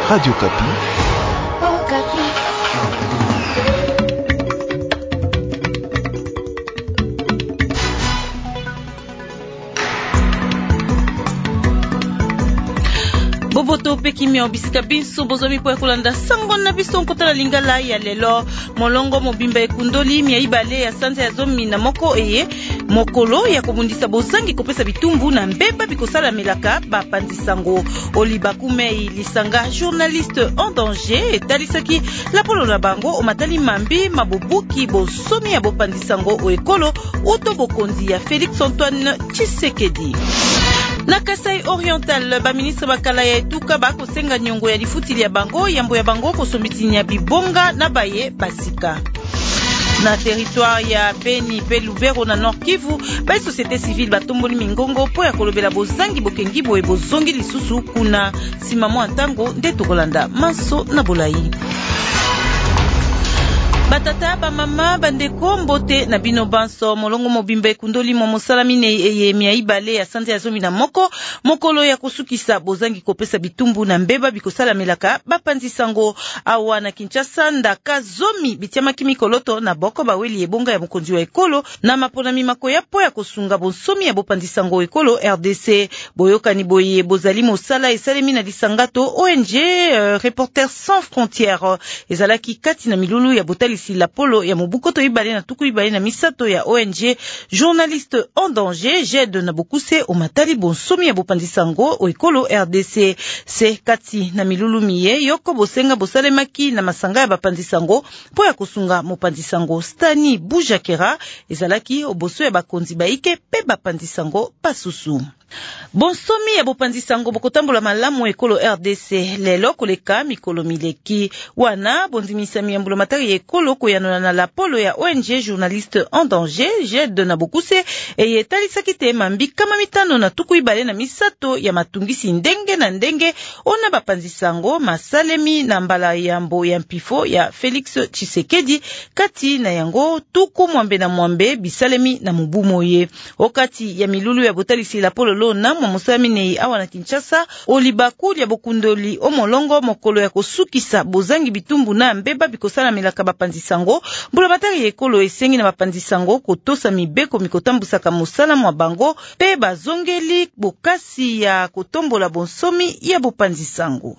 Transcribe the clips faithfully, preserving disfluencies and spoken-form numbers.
Radio Kapi. Oh, Kapi. Boboto pekimi obisika biso bozomi po ekolanda sango na biso nkotala lingala ya lelo molongo mobimba ekundoli mia ibale ya sanza ya zomi na moko eye mokolo ya kobundisa bozangi kopesa bitumbu na mbeba bikosala melaka bapandisango Olibakumei lisanga journaliste en danger etalisaki lapolo na bango omatali mambi mabobuki bosomi ya bopandisango o ekolo uto bokonzi ya Félix Antoine Tshisekedi. Na Kasai Oriental, ba ministre bakala ya etuka ba kosenga nyongo ya lifutili ya bango yambo ya bango kosombitini ya bibonga na baye basika. Na territoire ya Beni pe Lubero na Nord Kivu, ba société civile batomboli mingongo po ya kolobela bozangi bokengi boye bozongi lisusu kuna simamo antango nde tokolanda maso na bolai. Batata ba mama bandeko mbote na bino banso molongo mobimba ekundoli mo mosalami ne eye mia ibale ya sanza ya zomi na moko mokolo ya kusukisa bozangi kopesa bitumbu na mbeba bikosala melaka bapanzisango awa na Kinshasa ndaka zomi bitiamaki mikoloto na boko baweli ebonga ya mokonzi wa ekolo na maponami makoya po ya kosunga bonsomi ya bopanzisango ekolo R D C boyokani boye bozali mosala esalemi na lisangato O N G euh, Reporters Sans Frontières ezalaki kati na milulu ya botali si la polo ya mobukoto ibale na tuku ibale na misato ya O N G journaliste en danger jede na bokuse o matali bonsomi ya bopandisango o ekolo R D C se kati na milulu miye yoko bosenga bosalemaki na masanga ya bapandisango po ya kosunga mopandisango Stani Bujakera ezalaki oboso ya bakonzi baike pe bapandisango pasusu. Bonsomi ya bopandisango bokotambola malamu ekolo R D C lelo koleka mikolo mileki wana bondimisa miyambulo matari ekolo koyanona na lapolo ya O N G journaliste en danger jede na bokuse eye talisaki te mambi kama mitano na tuku ibale na misato ya matungisi ndenge na ndenge ona bapandisango masalemi na mbala yambo ya mpifo ya Félix Tshisekedi kati na yango tuku mwambe na mwambe bisalemi na mubumoye okati ya milulu ya botalisi lapolo lona mwa musamine awa na Kinshasa Olibakumei ya bokundoli omolongo mokolo ya kosukisa bozangi bitumbu na mbeba bikosala melaka bapandisango mbula matari ekolo esengi na bapandisango kotosa mibeko mikotambusaka mosala mwa bango pe bazongeli bokasi ya kotombola bonsomi ya bopandisango.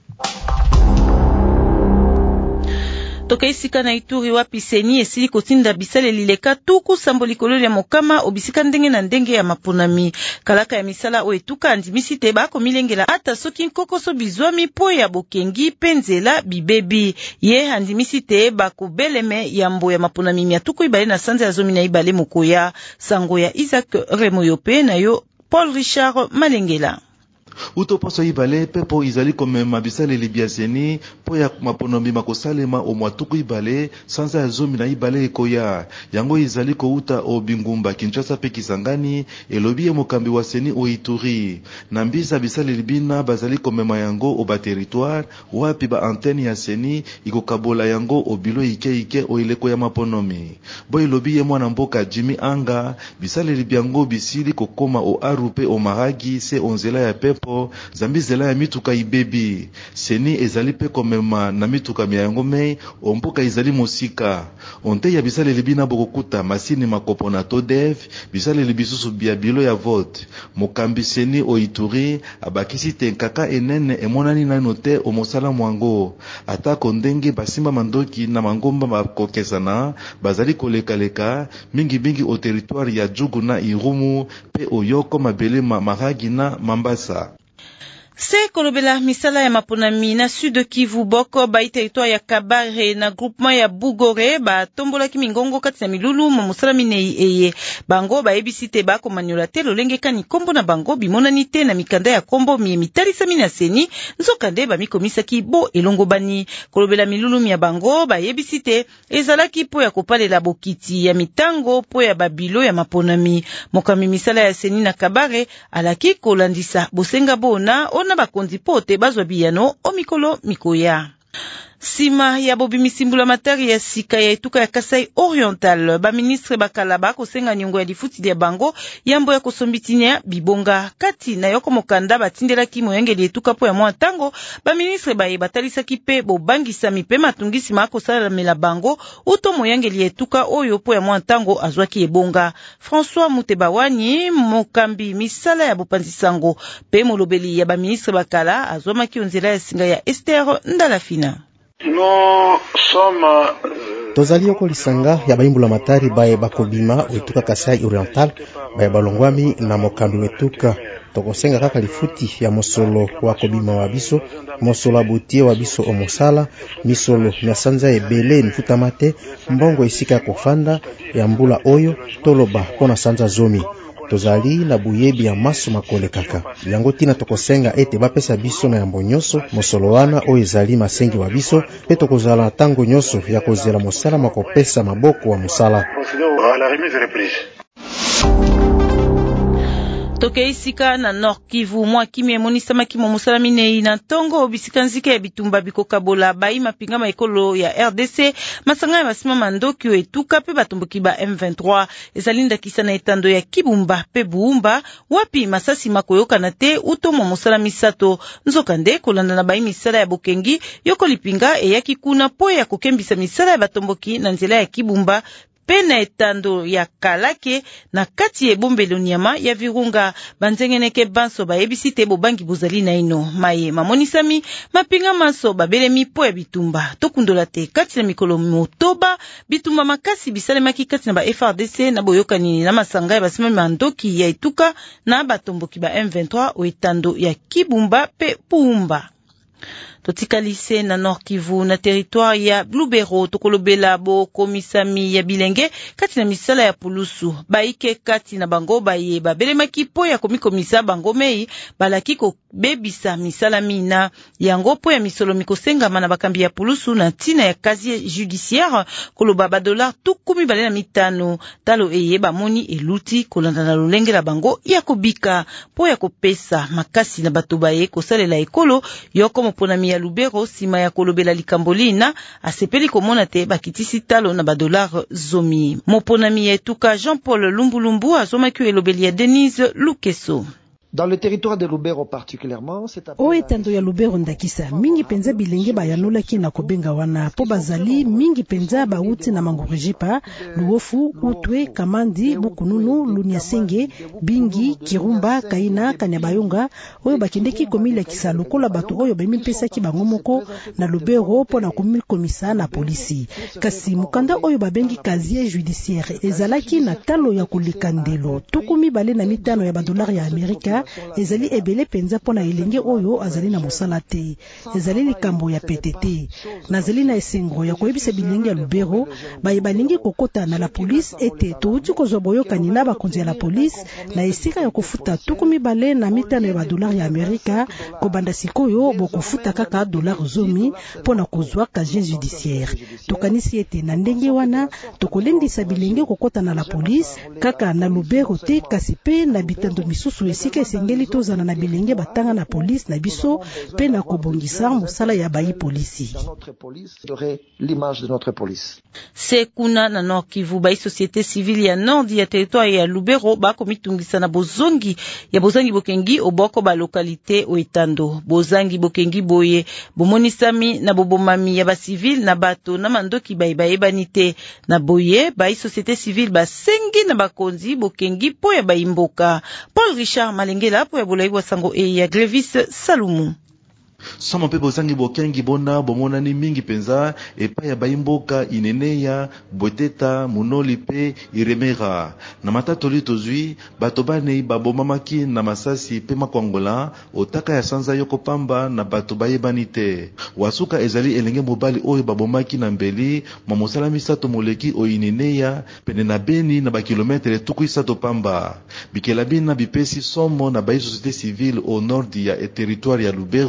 Toka isika na Ituri wapi seni esili kotinda bisale lileka tuku sambo likolo ya mokama obisika ndenge na ndenge ya maponami kalaka ya misala o etuka andimisi te bako milengela ata soki nkokoso bizwami po ya bokengi penzela bibebi ye andimisi te bako beleme yambo ya maponami mia tuku ibale na sanza ya zomi na ibale mokoya sango ya Isaac Remoyope na yo Paul Richard Malengela. Uto paso ibale pepo izali komema bisale libiaseni po ya maponombi makosalema o mwatuku ibale sanza ya zomi na ibale ekoya yango izali ko uta o bingumba Kinshasa pe Kisangani elobi mokambi wa seni o Ituri na mbisa bisale libina bazali komema yango o ba territoire wapi ba antenne ya seni ikokabola yango o bilo ike ike o ileko ya maponomi bo elobi ye mwana mboka Jimmy Anga bisale libiango bisili kokoma o arupe o maragi se onzela ya pepo zambizela ya mituka ibebi seni ezali pe komema na mituka miyango mei ompoka ezali mosika onte ya bisale libina bokokuta masini makopo na todev bisale libisusu bia bilo ya vote mokambi seni o Ituri abakisi te nkaka enene emonani nano te o mosala mwango atako ndenge basimba mandoki na mangomba bakokesana bazali kolekaleka mingi mingi o territoire ya Jugu na Irumu pe oyoko mabele ma maragi na Mambasa. Se kolobela misala ya maponami na sud Kivu boko ba territoire ya Kabare na groupement ya Bugore ba tombola ki mingongo kati na milulu mo musala minei eye bango ba ebisite ba ko manyola te lolenge kani kombo na bango bimonani te na mikanda ya kombo mi mitalisa mina seni nzokande ba mikomisa ki bo elongo bani kolobela milulu mi ya bango ba ebisite ezalaki po ya kopalela bokiti ya mitango po ya babilo ya maponami mokami misala ya seni na Kabare alaki kolandisa bosenga bona na bakonzi pote bazwa biyano o mikolo mikoya. Sima ya bobi misimbula matari ya sika ya etuka ya Kasai Oriental, ba ministre bakalaba kosenga nyongo ya lifuti ya bango yambo ya kosombitinya bibonga kati na yoko mokanda batindelaki moyangeli etuka po ya mwa tango. Ba ministre baye batalisaki pe bobangisa mipe matungisi makosalamela bango uto moyangeli etuka oyo po ya mwa tango azwaki ebonga. François Mutebawani, mokambi misala ya bopanzisango pe molobeli ya ba ministre bakala, azwamaki onzela ya singa ya Esther Ndalafina. No soma tozali yoko lisanga ya baimbula matari baye bakobima wetuka Kasai Oriental baye balongwami na mokambi wetuka tokosenga kaka lifuti ya mosolo wa kobima wa biso, mosolo abutie wa biso omosala, misolo na sanza ebele nifuta mate, mbongo esika kofanda ya mbula oyo toloba pona sanza zomi. Tozali na buyebi ya maso makole kaka. Yango tina tokosenga ete bapesa biso na yambo nyoso, mosolo wana o ezali masengi wa biso, pe tokozala tango nyoso ya kozela mosala makopesa maboko wa mosala. Toke isika na Nord Kivu, mwa kimi emonisa kimo mosala minei na tongo bisika nzike ya bitumba bikokabola bai mapinga maekolo ya R D C masanga ya basima mandoki etuka pe batomboki ba M vingt-trois ezalinda kisa na etando ya Kibumba pe Buumba wapi masasi makoyoka na te uto mwa mosala misato nzokande kolanda na bai misala ya bokengi yoko lipinga eyaki kuna po ya kokembisa misala ya batomboki na nzela ya Kibumba pena etando ya Kalake na kati ebombelo nyama ya Virunga. Banzengeneke banso bayebisi te bobangi bozali na ino maye mamonisami mapinga maso babelemi po ya bitumba tokundola te kati na mikolo motoba bitumba makasi bisalemaki kati na ba F R D C na boyokani na masanga ya basima mandoki ya etuka na batomboki ba M vingt-trois o etando ya Kibumba pe Buumba. Totikalise na Nord Kivu na territoire ya Lubero tokolobela bo komisami ya bilenge kati na misala ya pulusu baike kati na bango baye babelemaki po ya komikomisa bango mei balaki ko bebisa misala mina yango po ya misolo mikosengama na bakambi ya pulusu na tina ya casier judiciaire koloba ba dollar tukumi bale na mitano talo eye bamoni eluti kolanda na lolenge la bango ya kobika po ya kopesa makasi na bato baye kosalela ekolo yoko mopona ya Lubero sima ya kolobela likambolina asepeli komona te bakitisi talo na ba dollar zomi. Moponami etuka Jean-Paul Lumbulumbu azomaki elobeli ya Denise Lukeso. Dans le territoire de Lubero particulièrement, c'est o etando ya Lubero ndakisa mingi penza bilenge bayanolaki na kobenga wana po bazali mingi penza bauti na Mangurejipa, Luofu, Utwe, Kamandi, Bukununu, Lunyasenge, Bingi, Kirumba, Kaina, Kanyabayonga oyo bakendeki komila kisa lokola bato oyo bemipesaki bango moko na Lubero po na komikomisa na polisi. Kasi mukanda oyo babengi casier judiciaire ezalaki na talo ya kolikandelo tukumi bale na mitano ya badolari ya Amerika ezali ebele penza pona elenge oyo azali na mosala te ezali likambo ya P T T nazali na esengo ya koyebisa bilenge ya Lubero baye balingi kokota na la police ete touti kozwa boyokani na bakonzi ya la police na esika ya kofuta tukumi bale na mitano ya badolari ya Amerika kobanda sikoyo bokofuta kaka dollar zomi pona kozwa casier judiciaire tokanisi ete na ndenge wana tokolendisa bilenge kokota na la police kaka na Lubero te kasi pe na bitando misusu esika sengeli tozana na bilenge batanga na police na biso pe na kobongisa mosala ya bayi polisi. L'image de notre police. Sekuna na Nord Kivu bayi société civile ya Nord ya territoire ya Lubero ba komitungisa na bozongi ya bozangi bokengi oboko ba localité o etando bozangi bokengi boye bomonisami na bobomami ya ba civile na bato na mandoki bayi bayebanite na boye bayi société civile ba sengi na bakonzi bokengi po ya bayi mboka. Paul Richard Malengela po ya bolai wa sango e ya Glevis Salumu. Sama pe bozangi bokengi bona bomonani mingi penza epa ya baimboka ineneya boteta munoli pe iremera na matatoli tozwi bato banei babomamaki na masasi pe makwangola otaka ya sanza yoko pamba na bato bayebani te wasuka ezali elenge mobali oyo babomaki na mbeli ma mosala misato moleki o ineneya pene na Beni na bakilometre tuku isato pamba bikela bina bipesi somo na bayi société civile au nord ya territoire ya Lubero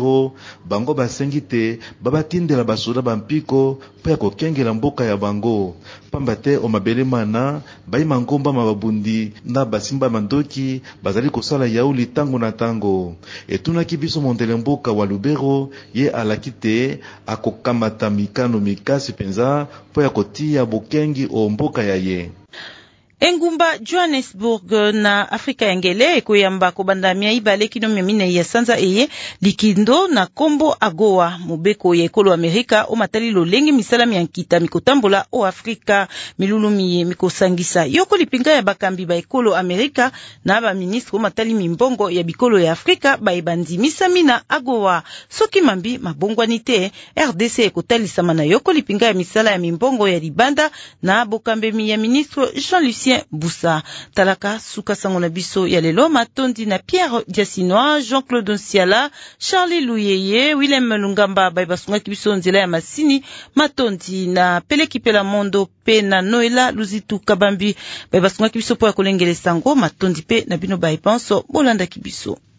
bango basengi te babatindela basoda bampiko mpo ya kokengela mboka ya bango pamba te omabele mana bayima ngomba mababundi na basimba mandoki bazali kosala yauli tango na tango. Etunaki biso mondele mboka wa Lubero ye alaki te akokamata mikano mikasi penza mpo ya kotia bokengi o mboka ya ye. Engumba Johannesburg na Afrika ya Ngele ekoyamba kobanda mia ibale kino mia mine ya sanza eye likindo na kombo agoa mobeko ya ekolo Amerika o matali lolengi misala miankita mikotambola o Afrika milulumi mikosangisa yoko lipinga ya bakambi ba ekolo Amerika na ba ministre o matali mimbongo ya bikolo ya Afrika ba ebandi misamina agoa soki mambi mabongwani te R D C ekotalisa mana yoko lipinga ya misala ya mimbongo ya libanda na bokambemi ya ministre Jean-Lucien Boussa. Talaka suka sango na biso ya lelo matondi na Pierre Diasinois, Jean-Claude Nsiala, Charlie Luyeye, Willem Lungamba bayibasunga kibiso nzela ya masini matondi na Peleki Pela Mondo pe na Noela Luzitu Kabambi bayibasunga kibiso po ya kolengele sango matondi pe na bino bayipanso bolanda kibiso.